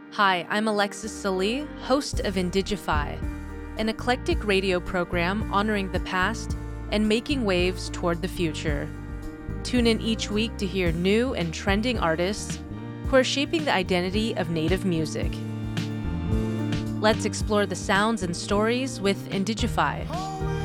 Hi, I'm Alexis Salih, host of Indigify, an eclectic radio program honoring the past and making waves toward the future. Tune in each week to hear new and trending artists who are shaping the identity of Native music. Let's explore the sounds and stories with Indigify.